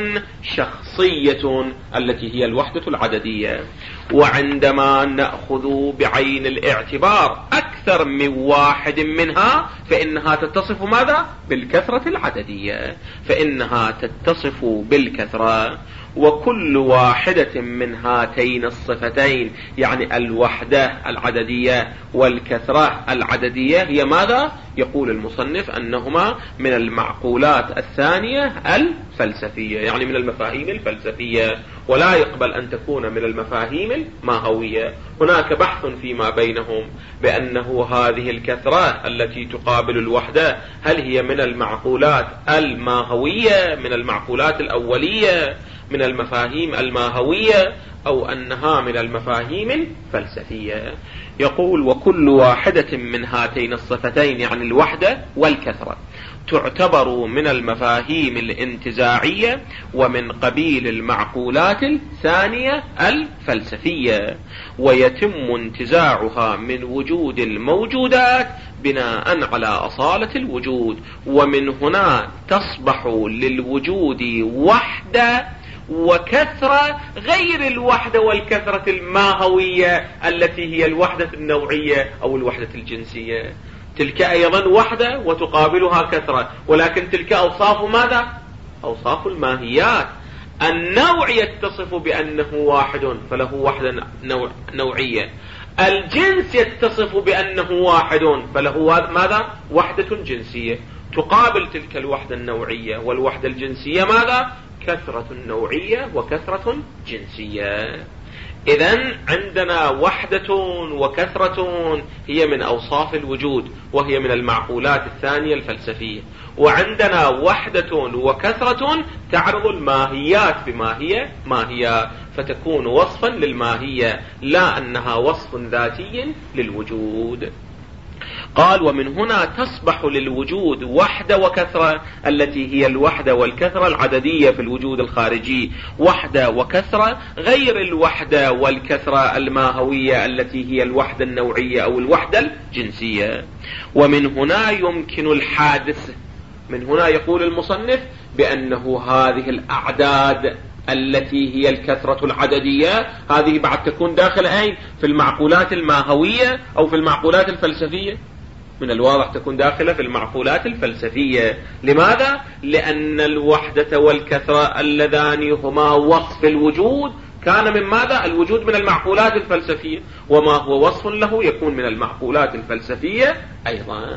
شخصية التي هي الوحدة العددية. وعندما نأخذ بعين الاعتبار أكثر من واحد منها فإنها تتصف ماذا؟ بالكثرة العددية، فإنها تتصف بالكثرة. وكل واحدة من هاتين الصفتين، يعني الوحدة العددية والكثرة العددية، هي ماذا؟ يقول المصنف أنهما من المعقولات الثانية الفلسفية، يعني من المفاهيم الفلسفية، ولا يقبل أن تكون من المفاهيم الماهوية. هناك بحث فيما بينهم بأنه هذه الكثرة التي تقابل الوحدة هل هي من المعقولات الماهوية، من المعقولات الأولية، من المفاهيم الماهوية، أو أنها من المفاهيم الفلسفية. يقول وكل واحدة من هاتين الصفتين، يعني الوحدة والكثرة، تعتبر من المفاهيم الانتزاعية ومن قبيل المعقولات الثانية الفلسفية، ويتم انتزاعها من وجود الموجودات بناء على أصالة الوجود، ومن هنا تصبح للوجود وحدة وكثرة غير الوحدة والكثرة الماهوية التي هي الوحدة النوعية أو الوحدة الجنسية. تلك أيضا وحدة وتقابلها كثرة، ولكن تلك أوصاف ماذا؟ أوصاف الماهيات. النوع يتصف بأنه واحد فله وحدة نوع نوعية، الجنس يتصف بأنه واحد فله ماذا؟ وحدة جنسية. تقابل تلك الوحدة النوعية والوحدة الجنسية ماذا؟ كثرة نوعية وكثرة جنسية. إذن عندنا وحدة وكثرة هي من أوصاف الوجود وهي من المعقولات الثانية الفلسفية، وعندنا وحدة وكثرة تعرض الماهيات بما هي ماهية، فتكون وصفا للماهية لا أنها وصف ذاتي للوجود. قال ومن هنا تصبح للوجود وحدة وكثرة التي هي الوحدة والكثرة العددية في الوجود الخارجي، وحدة وكثرة غير الوحدة والكثرة الماهوية التي هي الوحدة النوعية أو الوحدة الجنسية. ومن هنا يمكن الحادث، من هنا يقول المصنف بأنه هذه الأعداد التي هي الكثرة العددية هذه بعد تكون داخل أين؟ في المعقولات الماهوية أو في المعقولات الفلسفية؟ من الواضح تكون داخلة في المعقولات الفلسفية. لماذا؟ لأن الوحدة والكثرة اللذان هما وصف الوجود كان من ماذا؟ الوجود من المعقولات الفلسفية، وما هو وصف له يكون من المعقولات الفلسفية أيضا.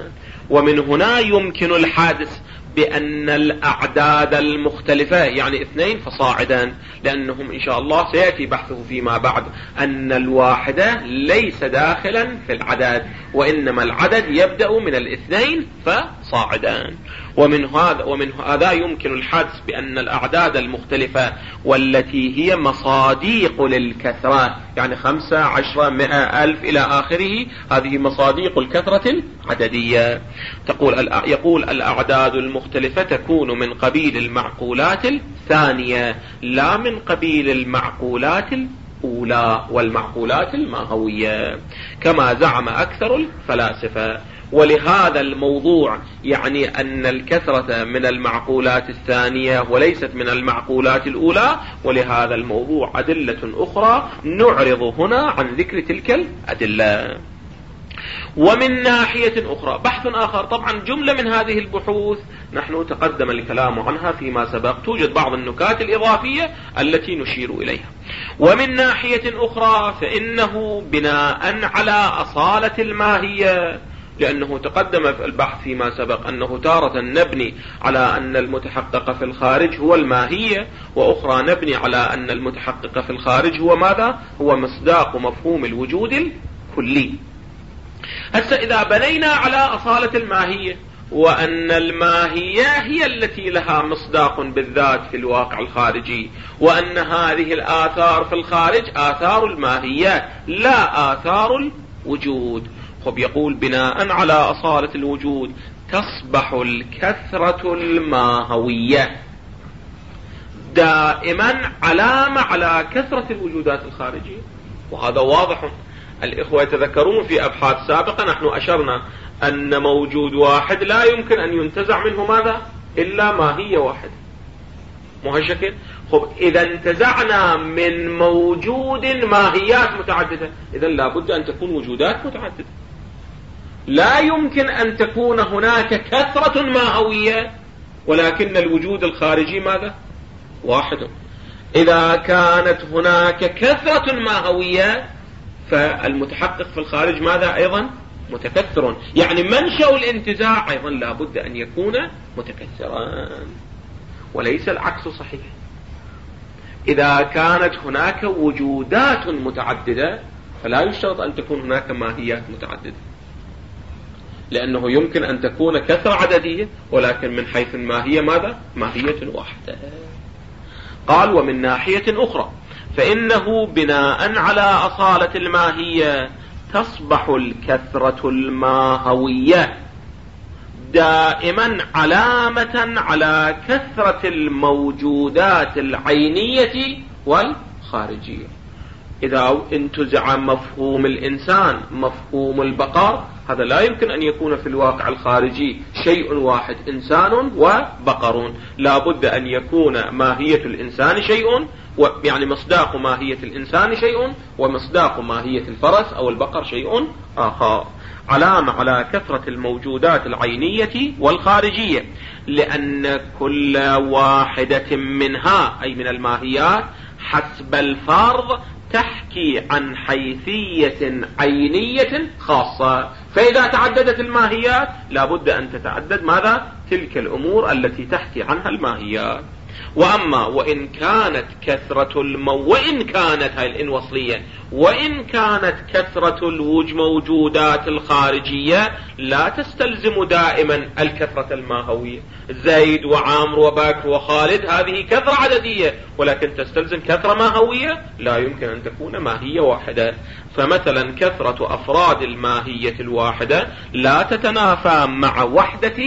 ومن هنا يمكن الحدس بأن الأعداد المختلفة يعني اثنين فصاعدا، لأنهم إن شاء الله سيأتي بحثه فيما بعد أن الواحدة ليس داخلا في العدد، وإنما العدد يبدأ من الاثنين فصاعدا. ومن هذا ومن هذا يمكن الحدس بأن الأعداد المختلفة والتي هي مصاديق للكثرة، يعني خمسة عشرة مئة ألف إلى آخره، هذه مصاديق الكثرة العددية. تقول يقول الأعداد المختلفة تكون من قبيل المعقولات الثانية لا من قبيل المعقولات الأولى والمعقولات الماهوية كما زعم أكثر الفلاسفة. ولهذا الموضوع يعني أن الكثرة من المعقولات الثانية وليست من المعقولات الأولى، ولهذا الموضوع أدلة أخرى نعرض هنا عن ذكر تلك الأدلة. ومن ناحية أخرى بحث آخر، طبعا جملة من هذه البحوث نحن تقدم الكلام عنها فيما سبق، توجد بعض النكات الإضافية التي نشير إليها. ومن ناحية أخرى فإنه بناء على أصالة الماهية، لأنه تقدم في البحث فيما سبق أنه تارة نبني على أن المتحقق في الخارج هو الماهية، وأخرى نبني على أن المتحقق في الخارج هو ماذا؟ هو مصداق مفهوم الوجود الكلي. هسه إذا بنينا على أصالة الماهية وأن الماهية هي التي لها مصداق بالذات في الواقع الخارجي، وأن هذه الآثار في الخارج آثار الماهية لا آثار الوجود، خب يقول بناء على أصالة الوجود تصبح الكثرة الماهوية دائما علامة على كثرة الوجودات الخارجية. وهذا واضح، الإخوة يتذكرون في أبحاث سابقة نحن أشرنا أن موجود واحد لا يمكن أن ينتزع منه ماذا إلا ماهية واحدة، مو هالشكل؟ خب إذا انتزعنا من موجود ماهيات متعددة، إذا لابد أن تكون وجودات متعددة. لا يمكن أن تكون هناك كثرة ماهوية ولكن الوجود الخارجي ماذا؟ واحد. إذا كانت هناك كثرة ماهوية فالمتحقق في الخارج ماذا أيضا؟ متكثر، يعني منشأ الانتزاع أيضا لابد أن يكون متكثرا، وليس العكس صحيح. إذا كانت هناك وجودات متعددة فلا يشترط أن تكون هناك ماهيات متعددة، لأنه يمكن أن تكون كثرة عددية ولكن من حيث الماهية ماذا؟ ماهية واحدة. قال ومن ناحية أخرى فإنه بناء على أصالة الماهية تصبح الكثرة الماهوية دائما علامة على كثرة الموجودات العينية والخارجية. إذا انتزع مفهوم الإنسان مفهوم البقر، هذا لا يمكن أن يكون في الواقع الخارجي شيء واحد إنسان وبقر، لا بد أن يكون ماهية الإنسان شيء، يعني مصداق ماهية الإنسان شيء ومصداق ماهية الفرس أو البقر شيء آخر، علامة على كثرة الموجودات العينية والخارجية، لأن كل واحدة منها أي من الماهيات حسب الفرض تحكي عن حيثية عينية خاصة، فإذا تعددت الماهيات لابد أن تتعدد ماذا؟ تلك الأمور التي تحكي عنها الماهيات. وأما وإن كانت كثرة المو وإن كانت هاي الإن وصلية وإن كانت كثرة الموجودات الخارجية لا تستلزم دائما الكثرة الماهوية. زيد وعامر وبكر وخالد هذه كثرة عددية ولكن تستلزم كثرة ماهوية، لا يمكن أن تكون ماهية واحدة. فمثلا كثرة أفراد الماهية الواحدة لا تتنافى مع وحدة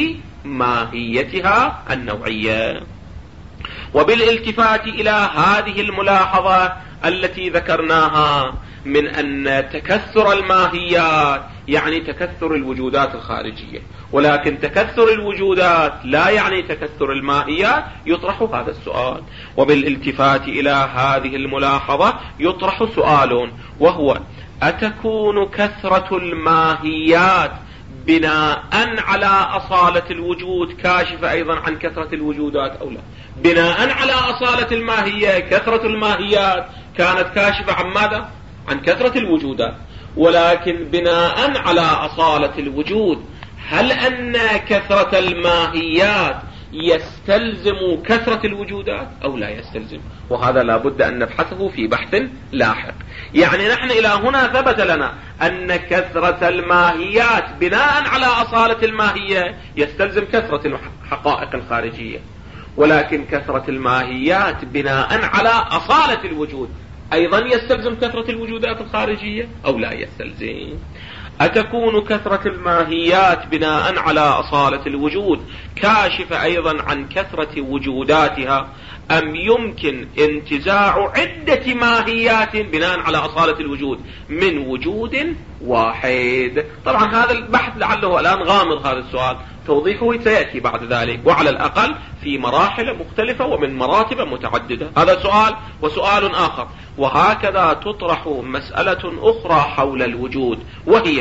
ماهيتها النوعية. وبالالتفات إلى هذه الملاحظة التي ذكرناها من أن تكثر الماهيات يعني تكثر الوجودات الخارجية، ولكن تكثر الوجودات لا يعني تكثر الماهيات، يطرح هذا السؤال. وبالالتفات إلى هذه الملاحظة يطرح سؤال، وهو أتكون كثرة الماهيات بناء على أصالة الوجود كاشفة أيضا عن كثرة الوجودات أو لا؟ بناء على أصالة الماهية كثرة الماهيات كانت كاشفة عن ماذا؟ عن كثرة الوجودات، ولكن بناء على أصالة الوجود هل أن كثرة الماهيات يستلزم كثرة الوجودات أو لا يستلزم؟ وهذا لا بد أن نبحثه في بحث لاحق. يعني نحن إلى هنا ثبت لنا أن كثرة الماهيات بناء على أصالة الماهية يستلزم كثرة الحقائق الخارجية، ولكن كثرة الماهيات بناء على أصالة الوجود أيضا يستلزم كثرة الوجودات الخارجية أو لا يستلزم؟ أتكون كثرة الماهيات بناء على أصالة الوجود كاشفة أيضا عن كثرة وجوداتها، أم يمكن انتزاع عدة ماهيات بناء على أصالة الوجود من وجود واحد؟ طبعا هذا البحث لعله الآن غامض، هذا السؤال توضيحه سيأتي بعد ذلك، وعلى الأقل في مراحل مختلفة ومن مراتب متعددة. هذا سؤال. وسؤال آخر، وهكذا تطرح مسألة أخرى حول الوجود، وهي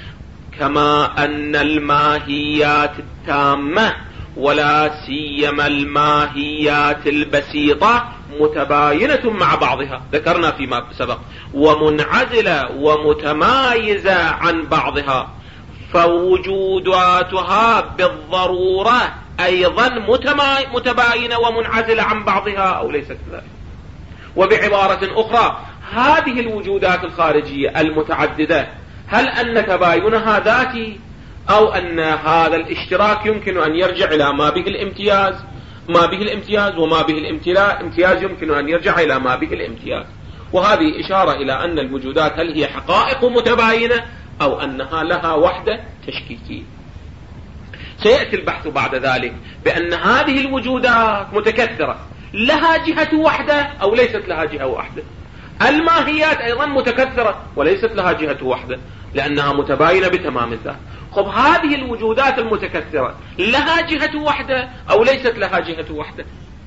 كما أن الماهيات التامة ولا سيما الماهيات البسيطة متباينة مع بعضها، ذكرنا فيما سبق، ومنعزلة ومتمايزة عن بعضها، فوجوداتها بالضرورة أيضا متباينة ومنعزلة عن بعضها أو ليست كذلك؟ وبعبارة أخرى، هذه الوجودات الخارجية المتعددة هل أن تباينها ذاتي أو أن هذا الاشتراك يمكن أن يرجع إلى ما به الامتياز ما به الامتياز وما به الامتياز يمكن أن يرجع إلى ما به الامتياز؟ وهذه إشارة إلى أن الوجودات هل هي حقائق متباينة أو أنها لها وحدة تشكيكية. سيأتي البحث بعد ذلك بأن هذه الوجودات متكثرة لها جهة وحدة أو ليست لها جهة واحدة. الماهيات أيضا متكثرة وليست لها جهة وحدة لأنها متباينة بتمام الذات. خب هذه الوجودات المتكثرة لها جهة وحدة أو ليست لها جهة وحدة؟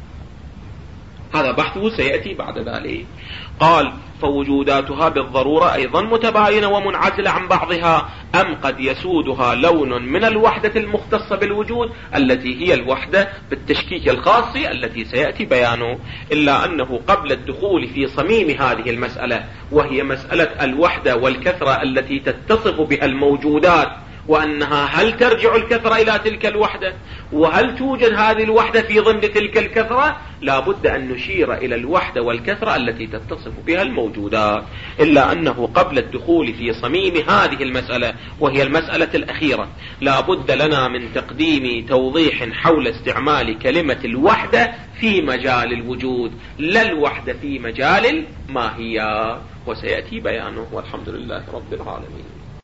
هذا بحثه سيأتي بعد ذلك. قال فوجوداتها بالضرورة أيضا متباينة ومنعزلة عن بعضها، أم قد يسودها لون من الوحدة المختصة بالوجود التي هي الوحدة بالتشكيك الخاص التي سيأتي بيانه، إلا أنه قبل الدخول في صميم هذه المسألة وهي مسألة الوحدة والكثرة التي تتصف بها الموجودات، وأنها هل ترجع الكثرة إلى تلك الوحدة وهل توجد هذه الوحدة في ضمن تلك الكثرة، لا بد أن نشير إلى الوحدة والكثرة التي تتصف بها الموجودات. إلا أنه قبل الدخول في صميم هذه المسألة وهي المسألة الأخيرة لا بد لنا من تقديم توضيح حول استعمال كلمة الوحدة في مجال الوجود، لا الوحدة في مجال الماهيات، وسيأتي بيانه، والحمد لله رب العالمين.